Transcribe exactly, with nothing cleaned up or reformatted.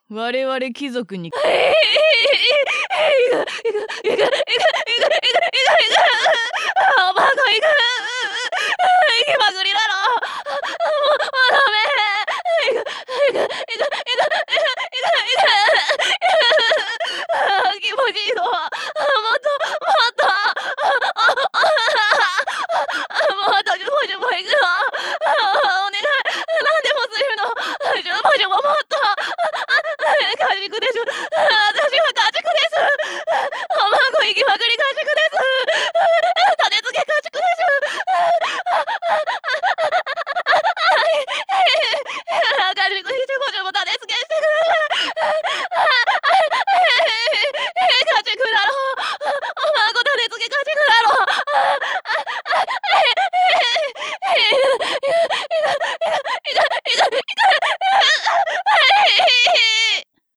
我々貴族にええええええええいくいくいくいくいくいくいくいくあバカいくいけまくりだろもうもうダメいくいくいくいく